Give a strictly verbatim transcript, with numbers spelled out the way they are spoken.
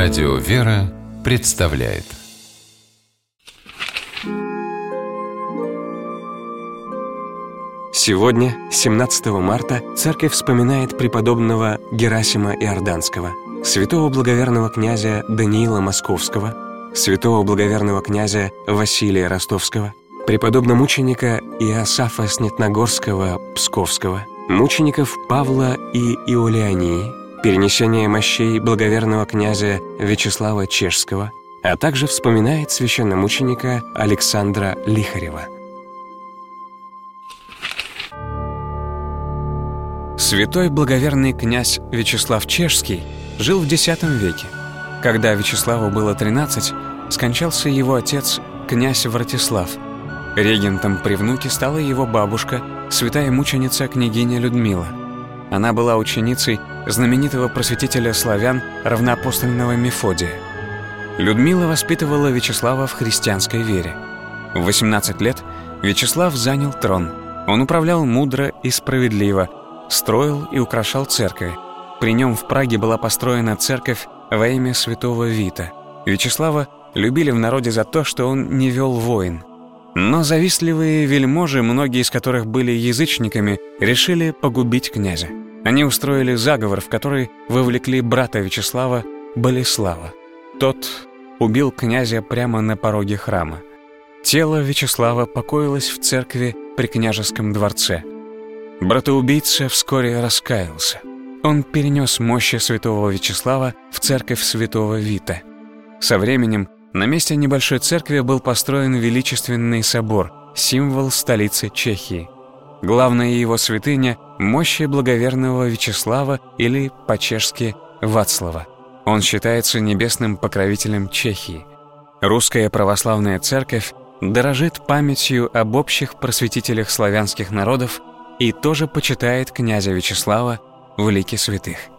Радио «Вера» представляет. Сегодня, семнадцатого марта, Церковь вспоминает преподобного Герасима Иорданского, святого благоверного князя Даниила Московского, святого благоверного князя Василия Ростовского, преподобномученика Иосафа Снетногорского Псковского, мучеников Павла и Иулиании, перенесение мощей благоверного князя Вячеслава Чешского, а также вспоминает священномученика Александра Лихарева. Святой благоверный князь Вячеслав Чешский жил в десятом веке. Когда Вячеславу было тринадцать, скончался его отец, князь Вратислав. Регентом при внуке стала его бабушка, святая мученица княгиня Людмила. Она была ученицей знаменитого просветителя славян равноапостольного Мефодия. Людмила воспитывала Вячеслава в христианской вере. В восемнадцать лет Вячеслав занял трон. Он управлял мудро и справедливо, строил и украшал церковь. При нем в Праге была построена церковь во имя святого Вита. Вячеслава любили в народе за то, что он не вел войн. Но завистливые вельможи, многие из которых были язычниками, решили погубить князя. Они устроили заговор, в который вовлекли брата Вячеслава, Болеслава. Тот убил князя прямо на пороге храма. Тело Вячеслава покоилось в церкви при княжеском дворце. Братоубийца вскоре раскаялся. Он перенес мощи святого Вячеслава в церковь святого Вита. Со временем на месте небольшой церкви был построен величественный собор, символ столицы Чехии. Главная его святыня – мощи благоверного Вячеслава или по-чешски Вацлава. Он считается небесным покровителем Чехии. Русская православная церковь дорожит памятью об общих просветителях славянских народов и тоже почитает князя Вячеслава в лике святых.